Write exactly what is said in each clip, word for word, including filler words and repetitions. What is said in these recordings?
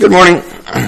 Good morning.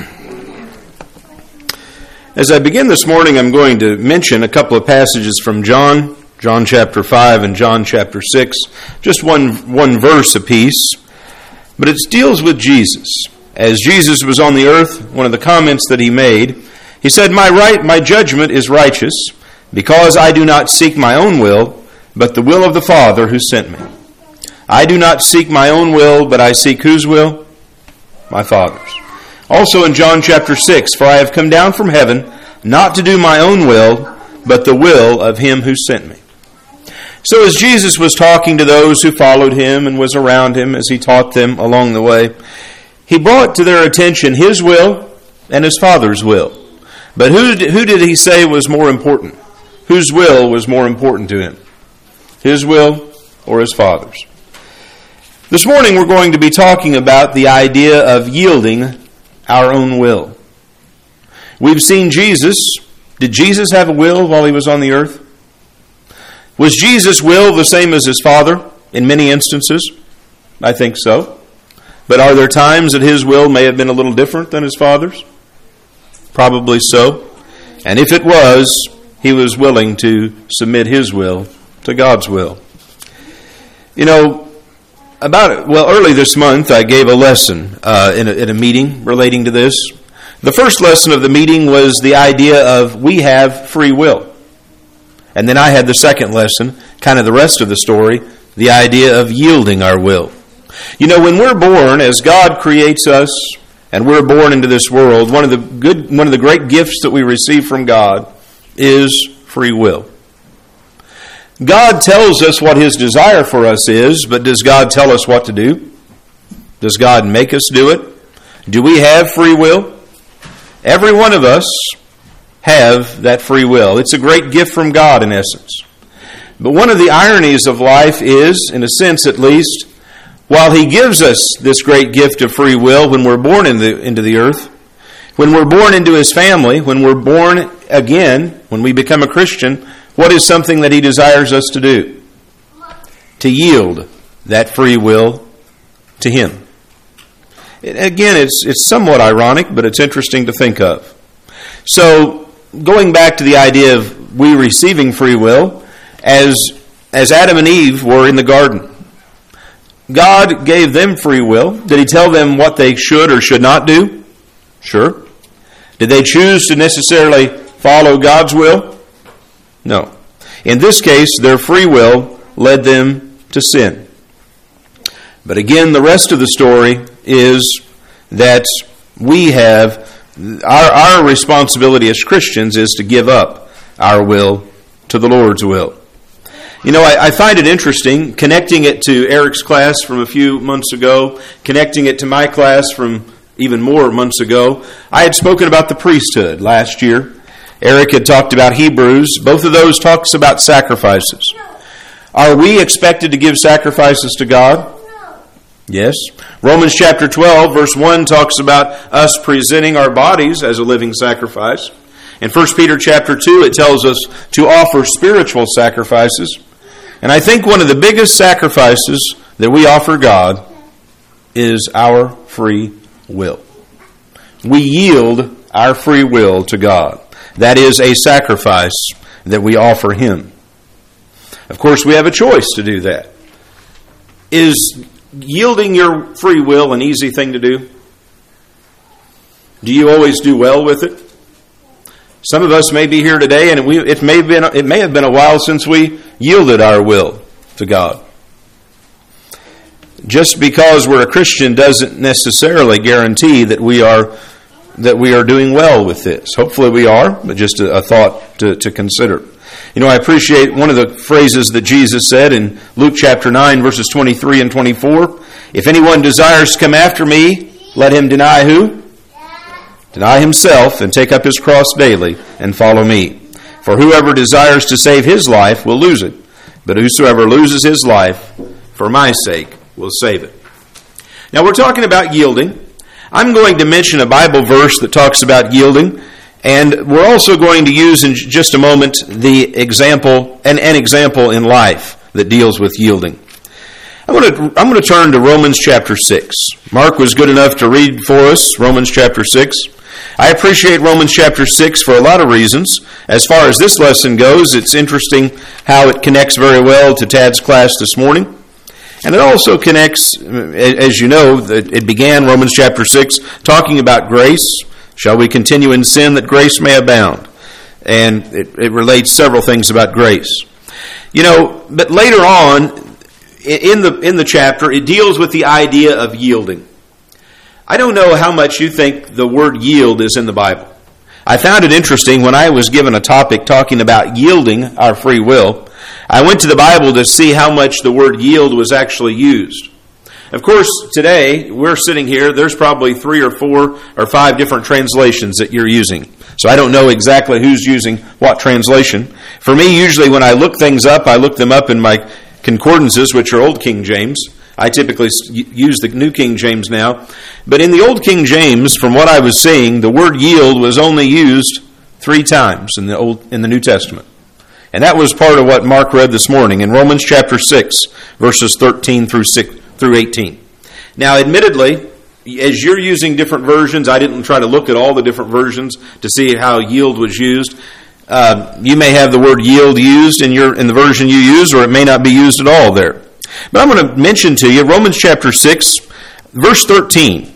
As I begin this morning, I'm going to mention a couple of passages from John, John chapter five and John chapter six, just one, one verse apiece, but it deals with Jesus. As Jesus was on the earth, one of the comments that he made, he said, "My right, my judgment is righteous, because I do not seek my own will, but the will of the Father who sent me. I do not seek my own will, but I seek whose will? My Father's." Also in John chapter six, "For I have come down from heaven, not to do my own will, but the will of him who sent me." So as Jesus was talking to those who followed him and was around him as he taught them along the way, he brought to their attention his will and his Father's will. But who, who did he say was more important? Whose will was more important to him? His will or his Father's? This morning we're going to be talking about the idea of yielding our own will. We've seen Jesus. Did Jesus have a will while he was on the earth? Was Jesus' will the same as his Father in many instances? I think so. But are there times that his will may have been a little different than his Father's? Probably so. And if it was, he was willing to submit his will to God's will. You know, About well, early this month, I gave a lesson uh, in, a, in a meeting relating to this. The first lesson of the meeting was the idea of we have free will. And then I had the second lesson, kind of the rest of the story, the idea of yielding our will. You know, when we're born, as God creates us, and we're born into this world, one of the good, one of the great gifts that we receive from God is free will. God tells us what his desire for us is, but does God tell us what to do? Does God make us do it? Do we have free will? Every one of us have that free will. It's a great gift from God in essence. But one of the ironies of life is, in a sense at least, while he gives us this great gift of free will when we're born in the, into the earth, when we're born into his family, when we're born again, when we become a Christian, what is something that he desires us to do? To yield that free will to him. Again, it's it's somewhat ironic, but it's interesting to think of. So, going back to the idea of we receiving free will, as as Adam and Eve were in the garden, God gave them free will. Did he tell them what they should or should not do? Sure. Did they choose to necessarily follow God's will? No. In this case, their free will led them to sin. But again, the rest of the story is that we have, our, our responsibility as Christians is to give up our will to the Lord's will. You know, I, I find it interesting, connecting it to Eric's class from a few months ago, connecting it to my class from even more months ago. I had spoken about the priesthood last year. Eric had talked about Hebrews. Both of those talks about sacrifices. Are we expected to give sacrifices to God? Yes. Romans chapter twelve, verse one talks about us presenting our bodies as a living sacrifice. In First Peter chapter two, it tells us to offer spiritual sacrifices. And I think one of the biggest sacrifices that we offer God is our free will. We yield our free will to God. That is a sacrifice that we offer him. Of course, we have a choice to do that. Is yielding your free will an easy thing to do? Do you always do well with it? Some of us may be here today, and we, it may have been, it may have been a while since we yielded our will to God. Just because we're a Christian doesn't necessarily guarantee that we are that we are doing well with this. Hopefully we are, but just a, a thought to, to consider. You know, I appreciate one of the phrases that Jesus said in Luke chapter nine, verses twenty-three and twenty-four. If anyone desires to come after me, let him deny who? Deny himself and take up his cross daily and follow me. For whoever desires to save his life will lose it, but whosoever loses his life for my sake will save it. Now we're talking about yielding. I'm going to mention a Bible verse that talks about yielding, and we're also going to use in just a moment the example, an, an example in life that deals with yielding. I'm going to I'm going to turn to Romans chapter six. Mark was good enough to read for us Romans chapter six. I appreciate Romans chapter six for a lot of reasons. As far as this lesson goes, it's interesting how it connects very well to Tad's class this morning. And it also connects, as you know, it began Romans chapter six talking about grace. Shall we continue in sin that grace may abound? And it, it relates several things about grace. You know, but later on, in the in the chapter, it deals with the idea of yielding. I don't know how much you think the word yield is in the Bible. I found it interesting when I was given a topic talking about yielding our free will. I went to the Bible to see how much the word yield was actually used. Of course, today, we're sitting here, there's probably three or four or five different translations that you're using. So I don't know exactly who's using what translation. For me, usually when I look things up, I look them up in my concordances, which are Old King James. I typically use the New King James now. But in the Old King James, from what I was seeing, the word yield was only used three times in the Old in the New Testament. And that was part of what Mark read this morning in Romans chapter six, verses thirteen through six, through eighteen. Now, admittedly, as you're using different versions, I didn't try to look at all the different versions to see how yield was used. Uh, you may have the word yield used in your in the version you use, or it may not be used at all there. But I'm going to mention to you Romans chapter six, verse thirteen.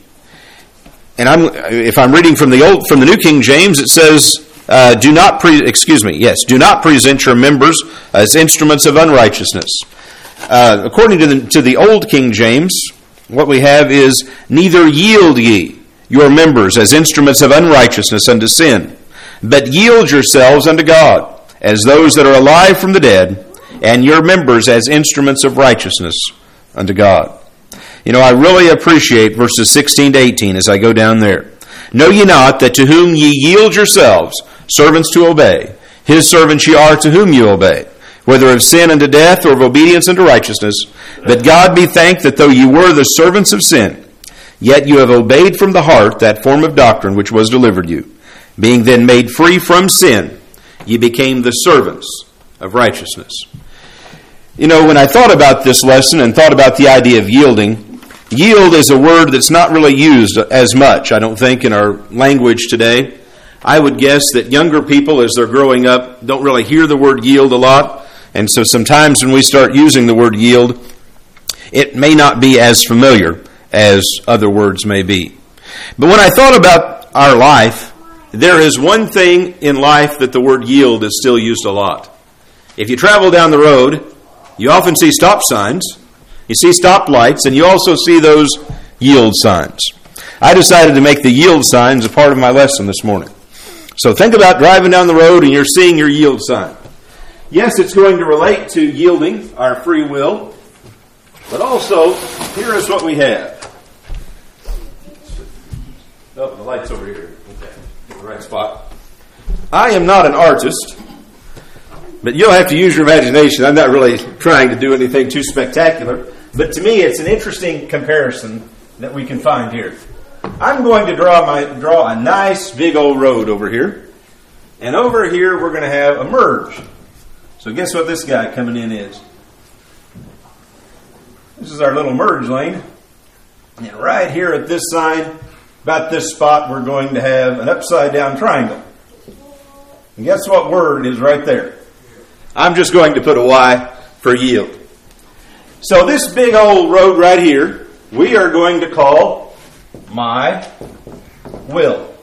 And I'm if I'm reading from the old from the New King James, it says, uh, "Do not pre excuse me, yes, do not present your members as instruments of unrighteousness." Uh, according to the to the Old King James, what we have is, "Neither yield ye your members as instruments of unrighteousness unto sin, but yield yourselves unto God, as those that are alive from the dead, and your members as instruments of righteousness unto God." You know, I really appreciate verses sixteen to eighteen as I go down there. "Know ye not that to whom ye yield yourselves, servants to obey, his servants ye are to whom ye obey, whether of sin unto death or of obedience unto righteousness? But God be thanked that though ye were the servants of sin, yet you have obeyed from the heart that form of doctrine which was delivered you. Being then made free from sin, ye became the servants of righteousness." You know, when I thought about this lesson and thought about the idea of yielding, yield is a word that's not really used as much, I don't think, in our language today. I would guess that younger people, as they're growing up, don't really hear the word yield a lot. And so sometimes when we start using the word yield, it may not be as familiar as other words may be. But when I thought about our life, there is one thing in life that the word yield is still used a lot. If you travel down the road, you often see stop signs, you see stop lights, and you also see those yield signs. I decided to make the yield signs a part of my lesson this morning. So think about driving down the road and you're seeing your yield sign. Yes, it's going to relate to yielding our free will, but also, here is what we have. Oh, the light's over here. Okay, the right spot. I am not an artist, but you'll have to use your imagination. I'm not really trying to do anything too spectacular, but to me it's an interesting comparison that we can find here. I'm going to draw my draw a nice big old road over here, and over here we're going to have a merge. So guess what this guy coming in is? This is our little merge lane, and right here at this side, about this spot, we're going to have an upside down triangle. And guess what word is right there? I'm just going to put a Y for yield. So this big old road right here, we are going to call my will.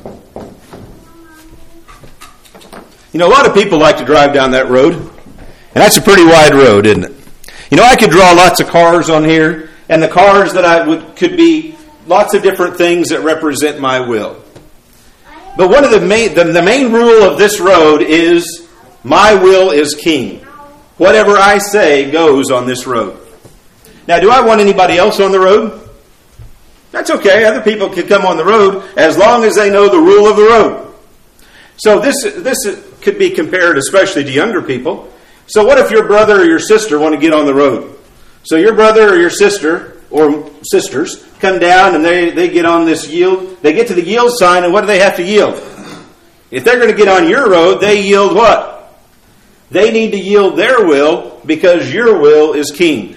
You know, a lot of people like to drive down that road, and that's a pretty wide road, isn't it? You know, I could draw lots of cars on here, and the cars that I would could be lots of different things that represent my will. But one of the main the, the main rule of this road is my will is king. Whatever I say goes on this road. Now, do I want anybody else on the road? That's okay. Other people can come on the road as long as they know the rule of the road. So this this could be compared especially to younger people. So what if your brother or your sister want to get on the road? So your brother or your sister or sisters come down and they, they get on this yield. They get to the yield sign, and what do they have to yield? If they're going to get on your road, they yield what? They need to yield their will because your will is king.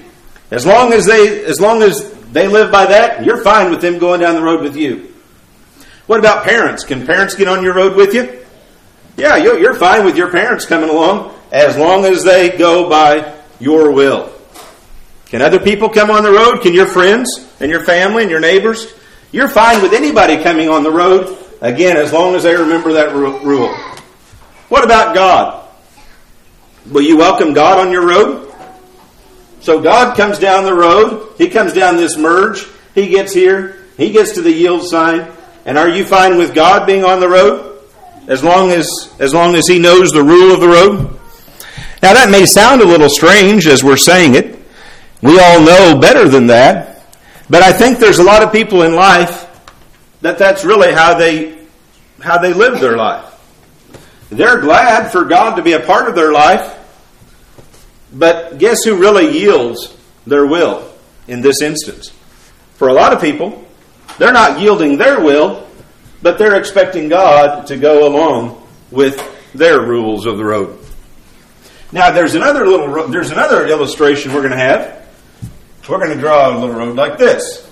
As long as they, as long as they live by that, you're fine with them going down the road with you. What about parents? Can parents get on your road with you? Yeah, you're fine with your parents coming along as long as they go by your will. Can other people come on the road? Can your friends and your family and your neighbors? You're fine with anybody coming on the road, again, as long as they remember that rule. What about God? Will you welcome God on your road? So God comes down the road. He comes down this merge. He gets here. He gets to the yield sign. And are you fine with God being on the road? As long as, as long as He knows the rule of the road? Now that may sound a little strange as we're saying it. We all know better than that. But I think there's a lot of people in life that that's really how they, how they live their life. They're glad for God to be a part of their life. But guess who really yields their will in this instance? For a lot of people, they're not yielding their will, but they're expecting God to go along with their rules of the road. Now, there's another little, there's another illustration we're going to have. We're going to draw a little road like this.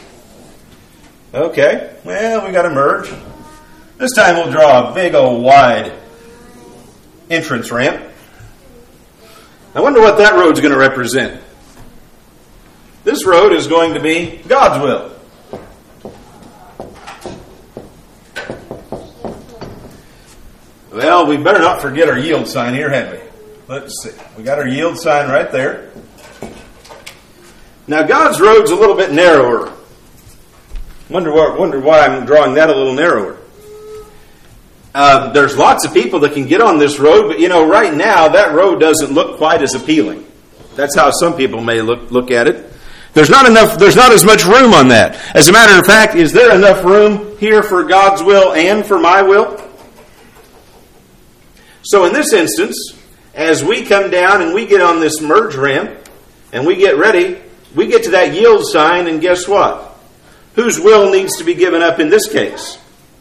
Okay, well, we got to merge. This time we'll draw a big old wide entrance ramp. I wonder what that road's going to represent. This road is going to be God's will. Well, we better not forget our yield sign here, have we? Let's see. We got our yield sign right there. Now, God's road's a little bit narrower. Wonder what, wonder why I'm drawing that a little narrower. Uh, there's lots of people that can get on this road, but you know, right now that road doesn't look quite as appealing. That's how some people may look look at it. There's not enough. There's not as much room on that. As a matter of fact, is there enough room here for God's will and for my will? So in this instance, as we come down and we get on this merge ramp and we get ready, we get to that yield sign, and guess what? Whose will needs to be given up in this case?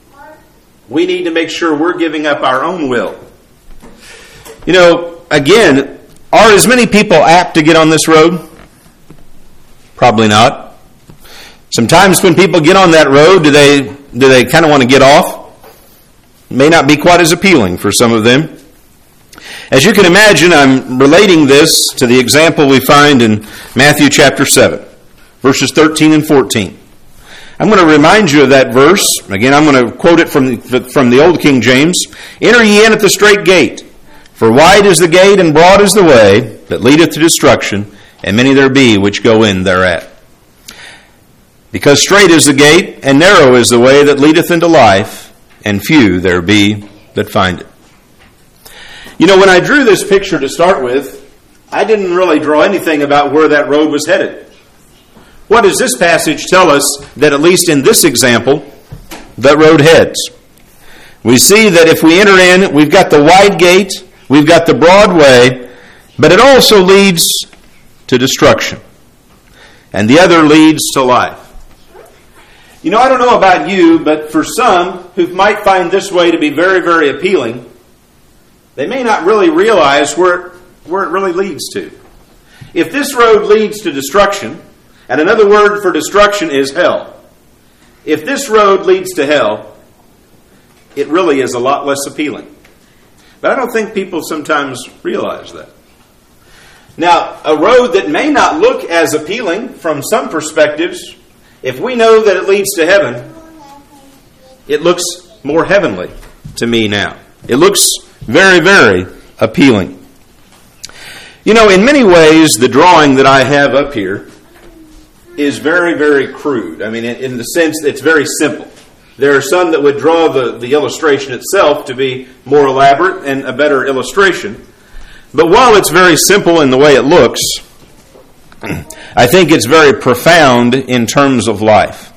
We need to make sure we're giving up our own will. You know, again, are as many people apt to get on this road? Probably not. Sometimes when people get on that road, do they do they kind of want to get off? It may not be quite as appealing for some of them. As you can imagine, I'm relating this to the example we find in Matthew chapter seven, verses thirteen and fourteen. I'm going to remind you of that verse. Again, I'm going to quote it from the, from the Old King James. Enter ye in at the strait gate, for wide is the gate and broad is the way that leadeth to destruction, and many there be which go in thereat. Because strait is the gate, and narrow is the way that leadeth into life, and few there be that find it. You know, when I drew this picture to start with, I didn't really draw anything about where that road was headed. What does this passage tell us that, at least in this example, that road heads? We see that if we enter in, we've got the wide gate, we've got the broad way, but it also leads to destruction. And the other leads to life. You know, I don't know about you, but for some who might find this way to be very, very appealing, they may not really realize where it, where it really leads to. If this road leads to destruction, and another word for destruction is hell. If this road leads to hell, it really is a lot less appealing. But I don't think people sometimes realize that. Now, a road that may not look as appealing from some perspectives, if we know that it leads to heaven, it looks more heavenly to me now. It looks very, very appealing. You know, in many ways, the drawing that I have up here is very, very crude. I mean, in, in the sense that it's very simple. There are some that would draw the, the illustration itself to be more elaborate and a better illustration. But while it's very simple in the way it looks, I think it's very profound in terms of life.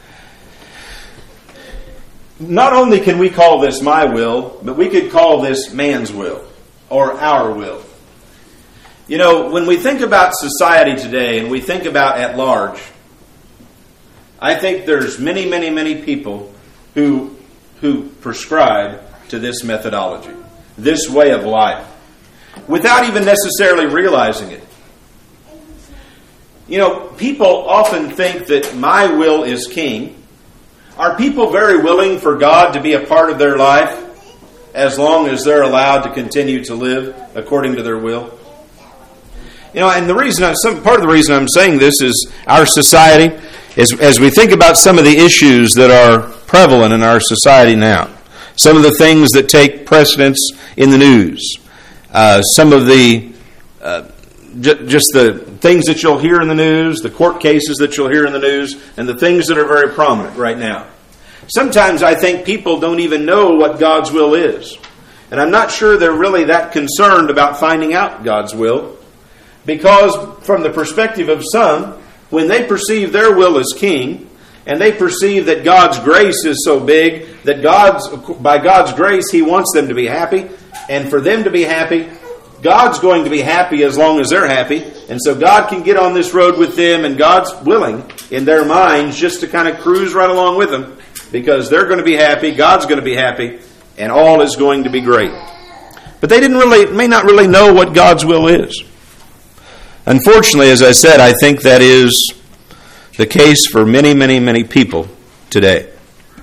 Not only can we call this my will, but we could call this man's will or our will. You know, when we think about society today and we think about at large, I think there's many, many, many people who who prescribe to this methodology, this way of life, without even necessarily realizing it. You know, people often think that my will is king. Are people very willing for God to be a part of their life as long as they're allowed to continue to live according to their will? You know, and the reason, I, some part of the reason I'm saying this is our society, is as we think about some of the issues that are prevalent in our society now, some of the things that take precedence in the news, uh, some of the uh, j- just the things that you'll hear in the news, the court cases that you'll hear in the news, and the things that are very prominent right now. Sometimes I think people don't even know what God's will is. And I'm not sure they're really that concerned about finding out God's will. Because from the perspective of some, when they perceive their will as king, and they perceive that God's grace is so big, that God's by God's grace He wants them to be happy, and for them to be happy, God's going to be happy as long as they're happy, and so God can get on this road with them, and God's willing in their minds just to kind of cruise right along with them, because they're going to be happy, God's going to be happy, and all is going to be great. But they didn't really, may not really know what God's will is. Unfortunately, as I said, I think that is the case for many, many, many people today.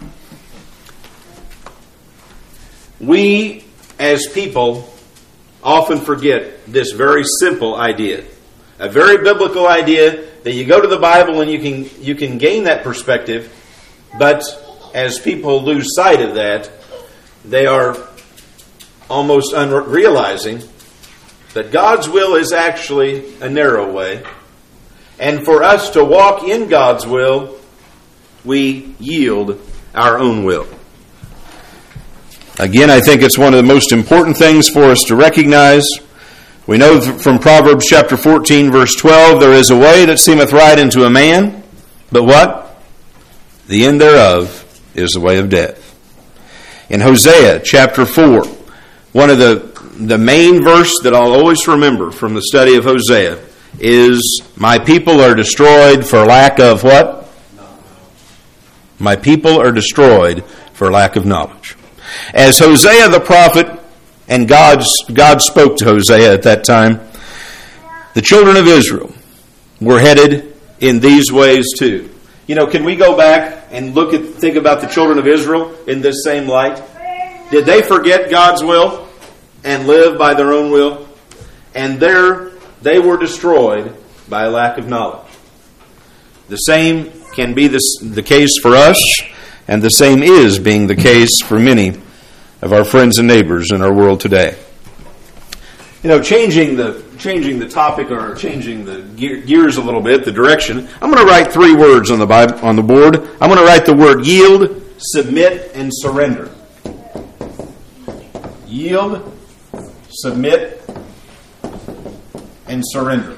We, as people, often forget this very simple idea, a very biblical idea that you go to the Bible and you can you can gain that perspective, but as people lose sight of that, they are almost unrealizing that God's will is actually a narrow way. And for us to walk in God's will, we yield our own will. Again, I think it's one of the most important things for us to recognize. We know from Proverbs chapter fourteen, verse twelve, there is a way that seemeth right unto a man, but what? The end thereof is the way of death. In Hosea chapter four, one of the The main verse that I'll always remember from the study of Hosea is, my people are destroyed for lack of what? My people are destroyed for lack of knowledge. As Hosea the prophet, and God's, God spoke to Hosea at that time, the children of Israel were headed in these ways too. You know, can we go back and look at, think about the children of Israel in this same light? Did they forget God's will and live by their own will? And there they were destroyed by a lack of knowledge. The same can be the, the case for us, and the same is being the case for many of our friends and neighbors in our world today. You know, changing the changing the topic or changing the gear, gears a little bit, the direction, I'm going to write three words on the Bible, on the board. I'm going to write the word yield, submit, and surrender. Yield, submit, and surrender.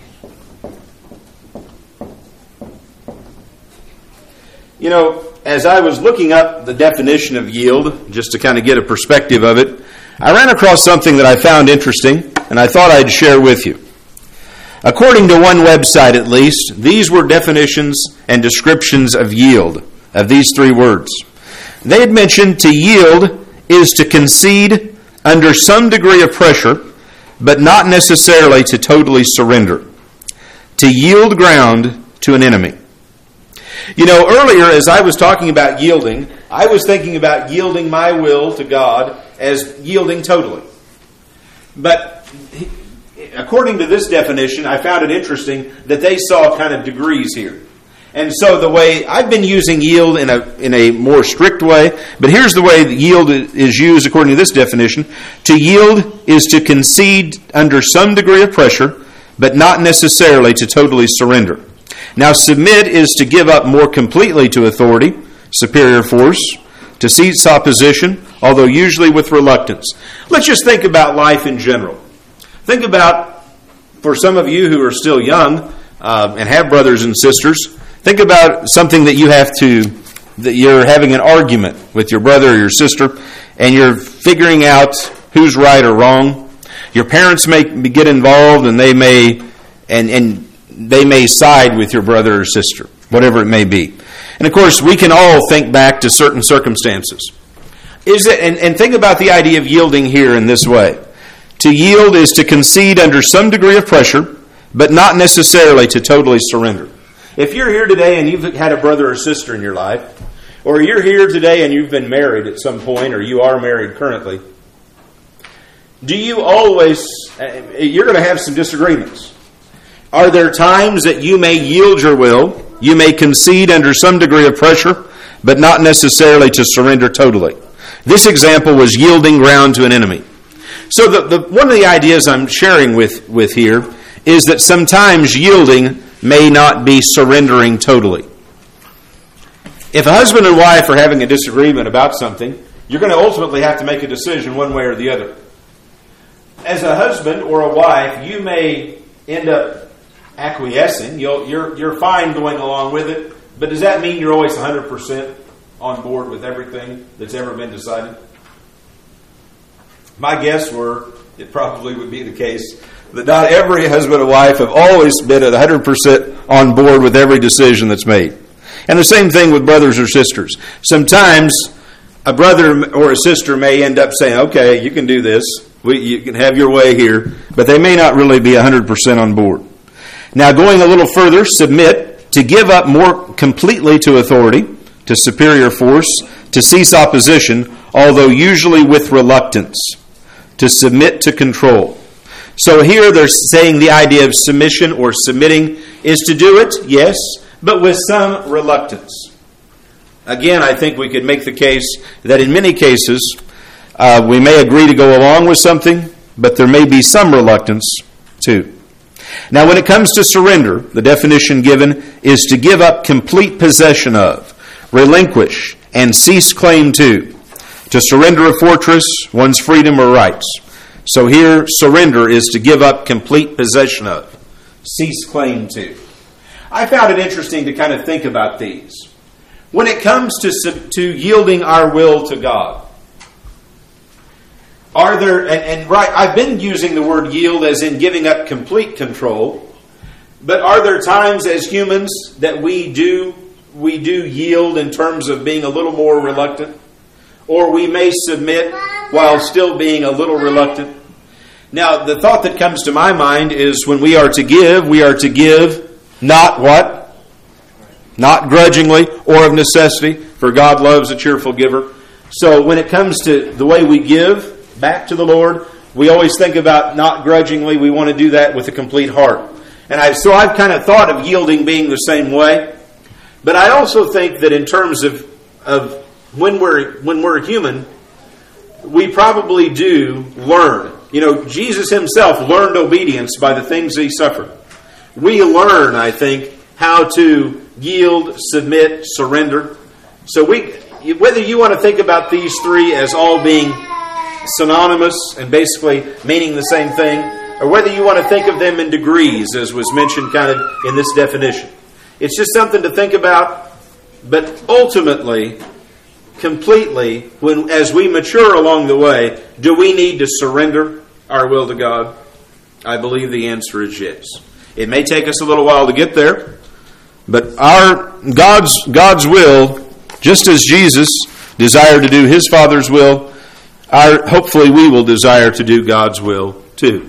You know, as I was looking up the definition of yield, just to kind of get a perspective of it, I ran across something that I found interesting, and I thought I'd share with you. According to one website at least, these were definitions and descriptions of yield, of these three words. They had mentioned to yield is to concede under some degree of pressure, but not necessarily to totally surrender. To yield ground to an enemy. You know, earlier as I was talking about yielding, I was thinking about yielding my will to God as yielding totally. But according to this definition, I found it interesting that they saw kind of degrees here. And so the way I've been using yield in a in a more strict way, but here's the way that yield is used according to this definition. To yield is to concede under some degree of pressure, but not necessarily to totally surrender. Now, submit is to give up more completely to authority, superior force, to cease opposition, although usually with reluctance. Let's just think about life in general. Think about, for some of you who are still young uh, and have brothers and sisters, think about something that you have to, that you're having an argument with your brother or your sister, and you're figuring out who's right or wrong. Your parents may get involved, and they may, and and they may side with your brother or sister, whatever it may be. And of course, we can all think back to certain circumstances. Is it, and, and think about the idea of yielding here in this way. To yield is to concede under some degree of pressure, but not necessarily to totally surrender. If you're here today and you've had a brother or sister in your life, or you're here today and you've been married at some point, or you are married currently, do you always, you're going to have some disagreements. Are there times that you may yield your will, you may concede under some degree of pressure, but not necessarily to surrender totally? This example was yielding ground to an enemy. So the, the, one of the ideas I'm sharing with, with here is that sometimes yielding may not be surrendering totally. If a husband and wife are having a disagreement about something, you're going to ultimately have to make a decision one way or the other. As a husband or a wife, you may end up acquiescing. You'll, you're, you're fine going along with it, but does that mean you're always one hundred percent on board with everything that's ever been decided? My guess were it probably would be the case that not every husband and wife have always been at one hundred percent on board with every decision that's made. And the same thing with brothers or sisters. Sometimes a brother or a sister may end up saying, okay, you can do this. We, you can have your way here. But they may not really be one hundred percent on board. Now, going a little further, submit, to give up more completely to authority, to superior force, to cease opposition, although usually with reluctance, to submit to control. So here they're saying the idea of submission or submitting is to do it, yes, but with some reluctance. Again, I think we could make the case that in many cases uh, we may agree to go along with something, but there may be some reluctance too. Now, when it comes to surrender, the definition given is to give up complete possession of, relinquish, and cease claim to. To surrender a fortress, one's freedom or rights. So here, surrender is to give up complete possession of, cease claim to. I found it interesting to kind of think about these. When it comes to, to yielding our will to God, are there, and, and right, I've been using the word yield as in giving up complete control, but are there times as humans that we do we do yield in terms of being a little more reluctant? Or we may submit while still being a little reluctant? Now, the thought that comes to my mind is when we are to give, we are to give not what? Not grudgingly or of necessity, for God loves a cheerful giver. So when it comes to the way we give back to the Lord, we always think about not grudgingly. We want to do that with a complete heart. And I, so I've kind of thought of yielding being the same way. But I also think that in terms of, of when we're when we're human, we probably do learn. You know, Jesus himself learned obedience by the things he suffered. We learn, I think, how to yield, submit, surrender. So we, whether you want to think about these three as all being synonymous and basically meaning the same thing, or whether you want to think of them in degrees, as was mentioned kind of in this definition. It's just something to think about, but ultimately, completely, when as we mature along the way, do we need to surrender our will to God? I believe the answer is yes. It may take us a little while to get there, but our God's God's will, just as Jesus desired to do his Father's will, our hopefully we will desire to do God's will too.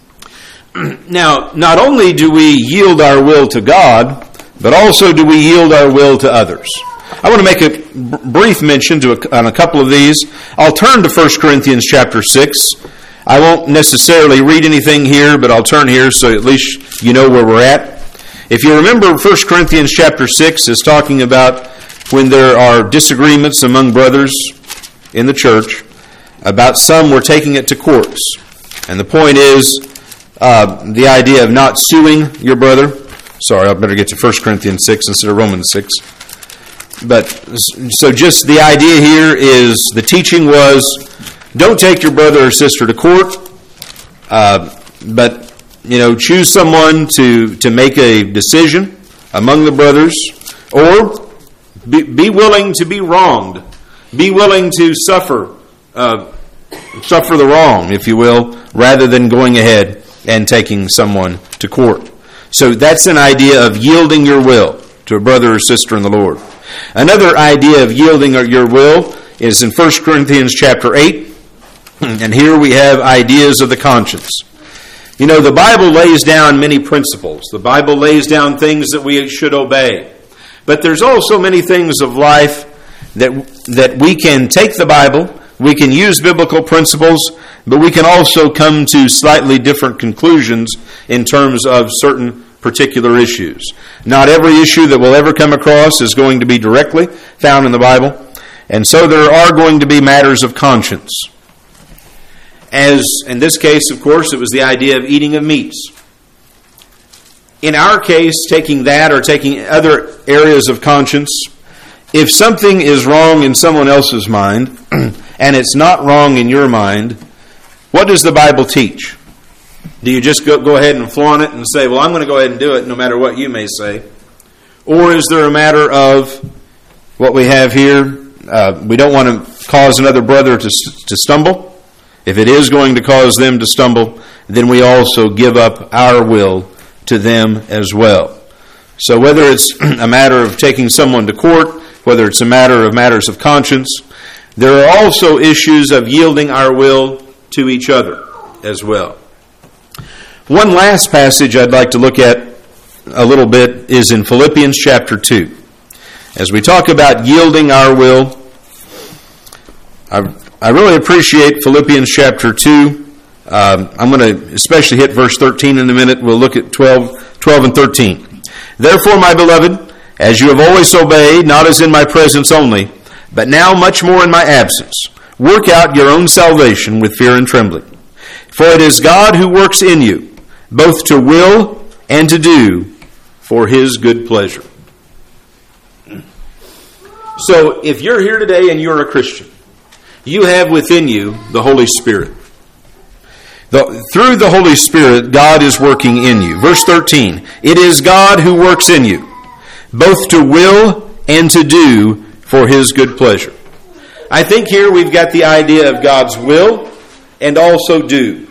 Now, not only do we yield our will to God, but also do we yield our will to others. I want to make a brief mention to a, on a couple of these. I'll turn to First Corinthians chapter six. I won't necessarily read anything here, but I'll turn here so at least you know where we're at. If you remember, First Corinthians chapter six is talking about when there are disagreements among brothers in the church, about some were taking it to courts. And the point is uh, the idea of not suing your brother. Sorry, I better get to First Corinthians six instead of Romans six. But so just the idea here is the teaching was don't take your brother or sister to court, uh, but you know choose someone to, to make a decision among the brothers, or be, be willing to be wronged, be willing to suffer uh, suffer the wrong, if you will, rather than going ahead and taking someone to court. So that's an idea of yielding your will to a brother or sister in the Lord. Another idea of yielding your will is in First Corinthians chapter eight. And here we have ideas of the conscience. You know, the Bible lays down many principles. The Bible lays down things that we should obey. But there's also many things of life that that we can take the Bible, we can use biblical principles, but we can also come to slightly different conclusions in terms of certain particular issues. Not every issue that we'll ever come across is going to be directly found in the Bible, and so there are going to be matters of conscience. As in this case, of course, it was the idea of eating of meats. In our case, taking that or taking other areas of conscience, if something is wrong in someone else's mind, and it's not wrong in your mind, what does the Bible teach? Do you just go, go ahead and flaunt it and say, well, I'm going to go ahead and do it no matter what you may say? Or is there a matter of what we have here? Uh, we don't want to cause another brother to, to stumble. If it is going to cause them to stumble, then we also give up our will to them as well. So whether it's a matter of taking someone to court, whether it's a matter of matters of conscience, there are also issues of yielding our will to each other as well. One last passage I'd like to look at a little bit is in Philippians chapter two. As we talk about yielding our will, I, I really appreciate Philippians chapter two. Um, I'm going to especially hit verse thirteen in a minute. We'll look at twelve, twelve and thirteen. Therefore, my beloved, as you have always obeyed, not as in my presence only, but now much more in my absence, work out your own salvation with fear and trembling. For it is God who works in you, both to will and to do for His good pleasure. So, if you're here today and you're a Christian, you have within you the Holy Spirit. The, through the Holy Spirit, God is working in you. Verse thirteen, it is God who works in you, both to will and to do for His good pleasure. I think here we've got the idea of God's will and also do.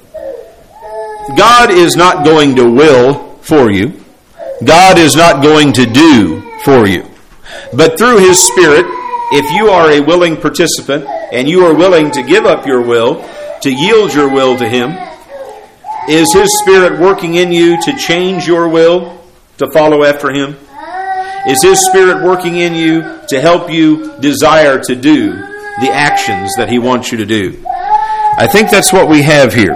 God is not going to will for you. God is not going to do for you. But through His Spirit, if you are a willing participant and you are willing to give up your will, to yield your will to Him, is His Spirit working in you to change your will to follow after Him? Is His Spirit working in you to help you desire to do the actions that He wants you to do? I think that's what we have here.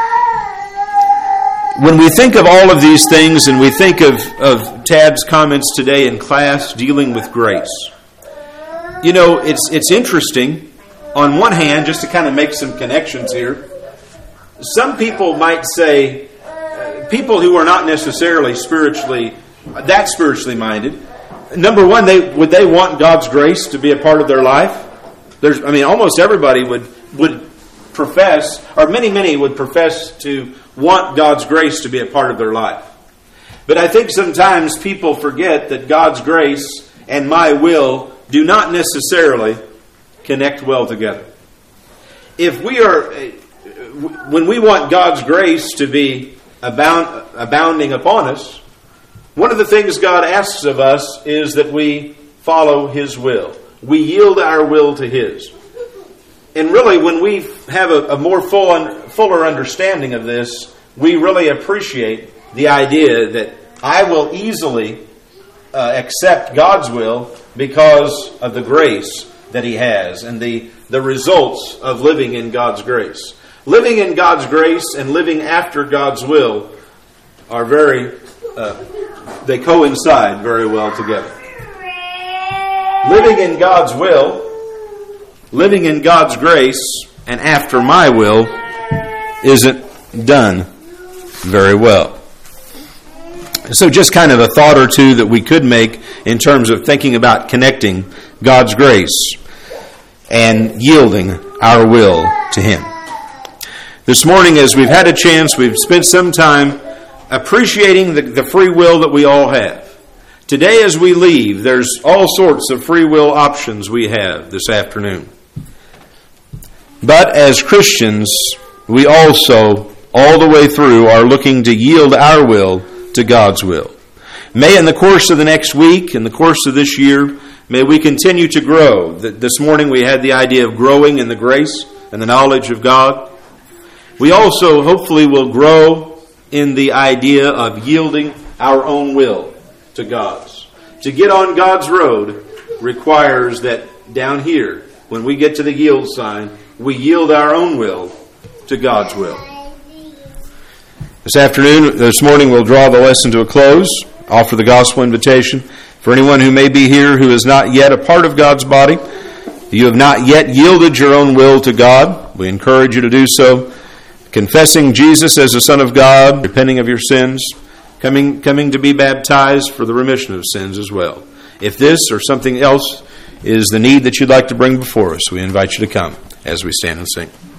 When we think of all of these things and we think of, of Tab's comments today in class dealing with grace, you know, it's it's interesting. On one hand, just to kind of make some connections here, some people might say, uh, people who are not necessarily spiritually, that spiritually minded, number one, they would they want God's grace to be a part of their life? There's, I mean, almost everybody would would profess, or many, many would profess to want God's grace to be a part of their life. But I think sometimes people forget that God's grace and my will do not necessarily connect well together. If we are, when we want God's grace to be abound, abounding upon us, one of the things God asks of us is that we follow His will. We yield our will to His. And really, when we have a, a more full, fuller understanding of this, we really appreciate the idea that I will easily uh, accept God's will because of the grace that He has and the, the results of living in God's grace. Living in God's grace and living after God's will are very, uh, they coincide very well together. Living in God's will, living in God's grace, and after my will isn't done very well. So just kind of a thought or two that we could make in terms of thinking about connecting God's grace and yielding our will to Him. This morning, as we've had a chance, we've spent some time appreciating the, the free will that we all have. Today, as we leave, there's all sorts of free will options we have this afternoon. But as Christians, we also, all the way through, are looking to yield our will to God's will. May in the course of the next week, in the course of this year, may we continue to grow. This morning we had the idea of growing in the grace and the knowledge of God. We also hopefully will grow in the idea of yielding our own will to God's. To get on God's road requires that down here, when we get to the yield sign, we yield our own will to God's will. This afternoon, this morning, we'll draw the lesson to a close, offer the gospel invitation. For anyone who may be here who is not yet a part of God's body, you have not yet yielded your own will to God, we encourage you to do so, confessing Jesus as the Son of God, repenting of your sins, coming coming to be baptized for the remission of sins as well. If this or something else is the need that you'd like to bring before us, we invite you to come as we stand and sing.